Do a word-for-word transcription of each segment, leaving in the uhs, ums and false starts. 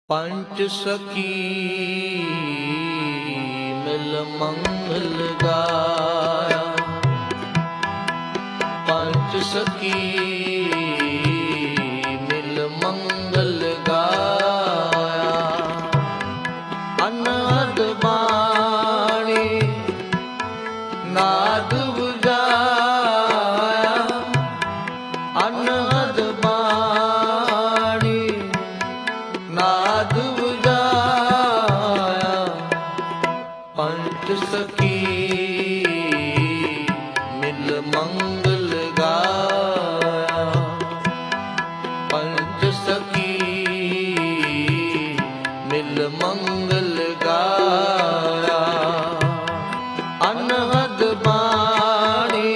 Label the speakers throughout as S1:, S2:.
S1: पंच सखी मिल मंगल गाया। पंच सखी मिल मंगल गाया। अनहद बाणी नाद बुझाया। अनहद बाणी नाद बुझाया। पंच सखी मिल मंगल गाया। पंच सखी मिल मंगल गाया। अनहद बाणी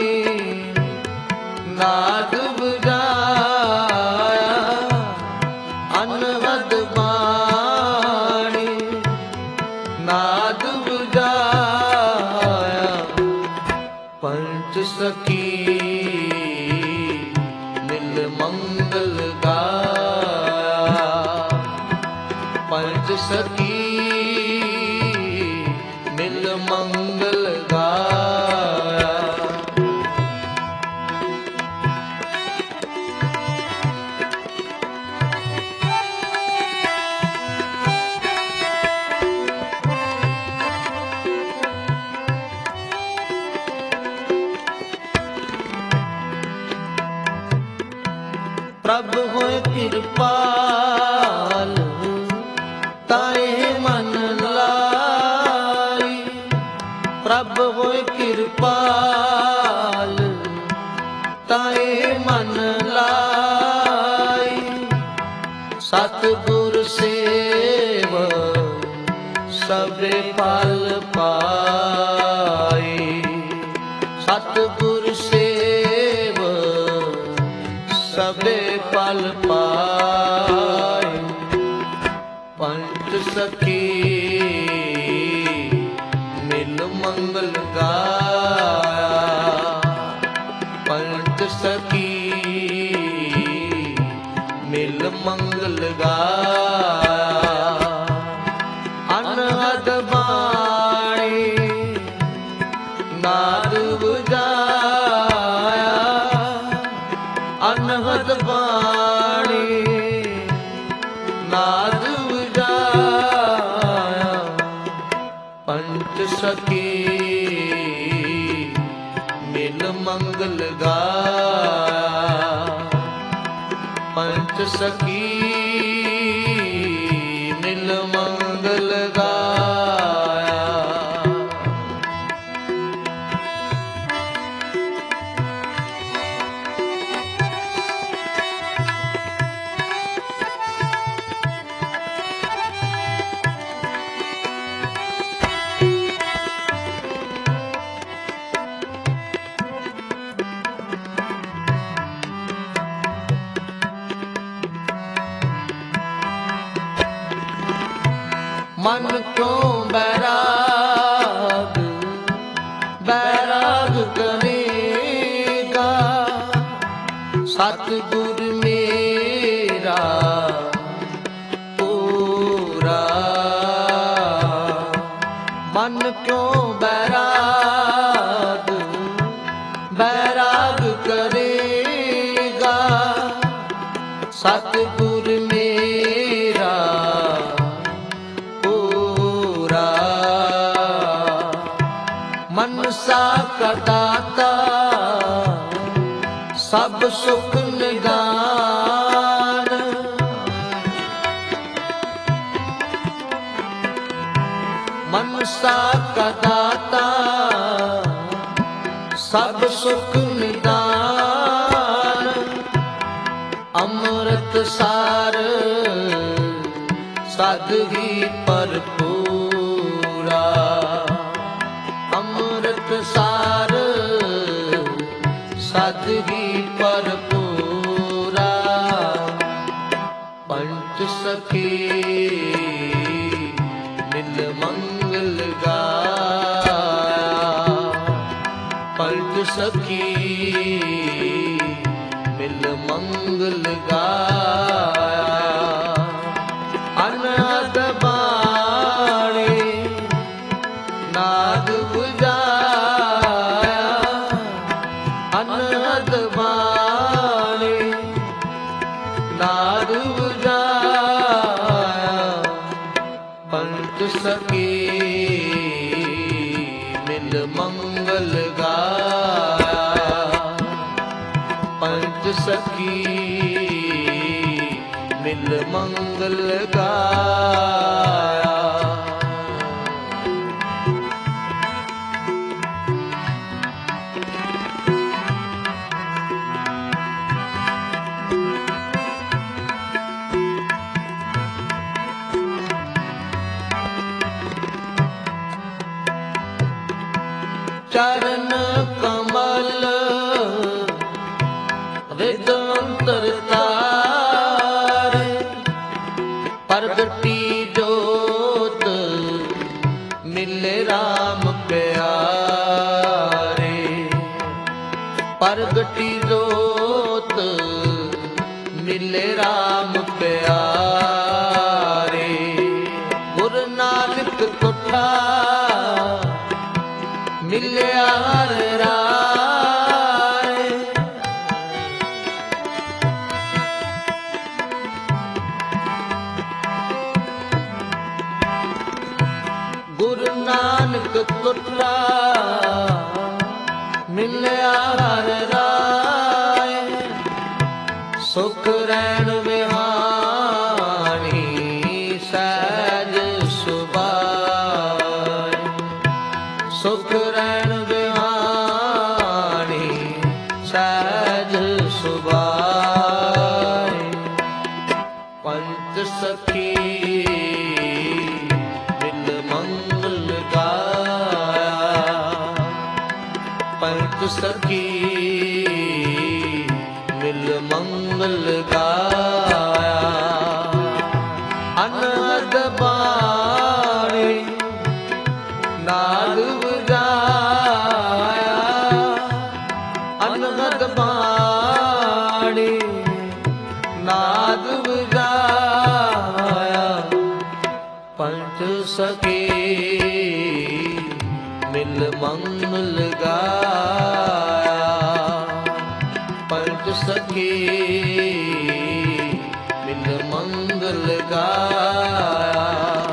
S1: नाद बुझाया। अनहद बाणी नाद बुझाया। पंच सखी मिल मंगल गाया। पंच सखी मिल मंगल गाया। प्रभु होए कृपाल ताए मन लाई। प्रभु होए कृपाल ताए मन लाई। सतगुर सेव सबे फल पाई। सतगुर सेव सबे फल पाए। पंच सखी मिल मंगल गाया। पंच सखी मिल मंगल गाया। अनहद बाणी नाद बुझाया। अनहद बाणी नाद बुझाया। पंच सखी मिल मंगल गाया। पंच सखी मिल मंगल गाया। मन क्यों बैराग बैराग करेगा। सतगुर मेरा पूरा। मन क्यों बैराग बैराग करेगा। सतगुर मेरा मनसा का दाता सब सुख निदान। मनसा का दाता सब सुख निदान। अमृत सार सद ही भरपूरा। अमृत सार सद ही भरपूरा। पंच सखी मिल मंगल गाया। पंच सखी मिल मंगल गाया। अन ਮੰਗਲ ਗਾਇਆ। ਚਰਨ ਕਮਲ ਰਿਦ ਅੰਤਰ ਤਾਰੇ, ਪ੍ਰਗਟੀ ਜੋਤ ਮਿਲੇ RAM ਪਿਆਰੇ। ਪ੍ਰਗਟੀ ਜੋਤ ਮਿਲੇ RAM ਪਿਆਰੇ। ਗੁਰੂ ਨਾਨਕ ਤੁਠਾ ਮਿਲਿਆ ਹਰ ਰਾਏ। ਗੁਰੂ ਨਾਨਕ ਤੁਠਾ ਮਿਲਿਆ ਹਰ ਰਾਏ। ਸੁਖ ਰਹਿਣ ਵਿਹਾਣੀ ਸਹਿਜ ਸੁਭਾਏ। ਸੁਖ ਰਹਿਣ ਵਿਹਾਣੀ ਸਹਿਜ ਸੁਭਾਏ। ਪੰਚ ਸਖੀ ਮਿਲ ਮੰਗਲ ਗਾਇਆ। ਪੰਚ ਸਖੀ ਮਿਲ ਮੰਗਲ ਗਾਇਆ। ਅਨਹਦ ਬਾਣੀ ਨਾਦ ਵਜਾਇਆ। ਅਨਹਦ ਬਾਣੀ ਨਾਦ ਵਜਾਇਆ। ਪੰਚ ਸਖੀ ਮਿਲ ਮੰਗਲ ਗਾਇਆ। ਪੰਚ ਸਖੀ ਮਿਲ ਮੰਗਲ ਗਾਇਆ।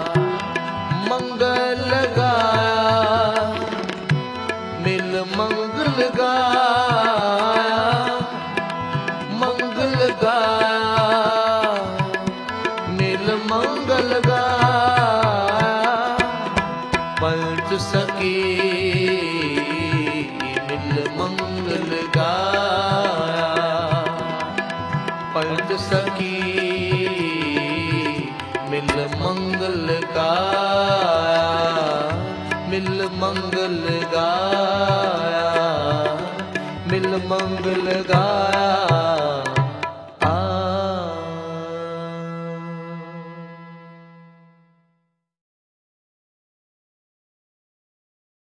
S1: ਮੰਗਲ ਗਾਇਆ ਮਿਲ ਮੰਗਲ ਗਾਇਆ। ਮੰਗਲ ਗਾਇਆ ਮਿਲ ਮੰਗਲ ਗਾਇਆ। ਪੰਚ ਸਖੀ ਮਿਲ ਮੰਗਲ ਗਾਇਆ।